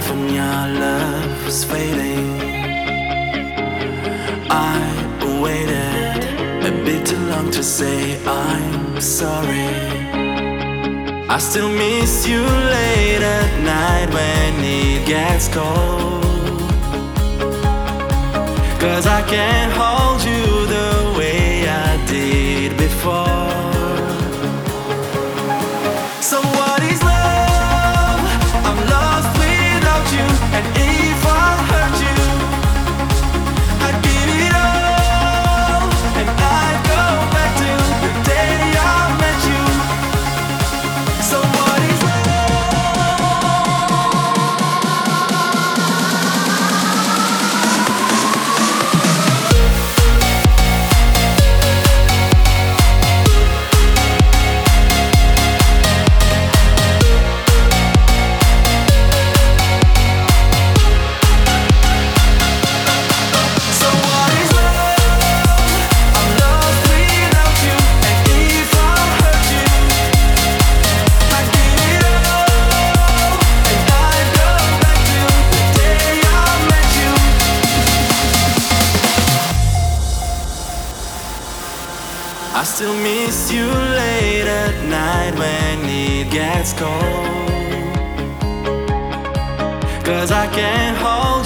when your love was fading. I waited a bit too long to say I'm sorry. I still miss you late at night when it gets cold. 'Cause I can't hold you the way I did before. So what is love? I'm lost without you. And if I hurt you, I'd give it all. And I'd go back to the day I met you. So what is I still miss you late at night when it gets cold. 'Cause I can't hold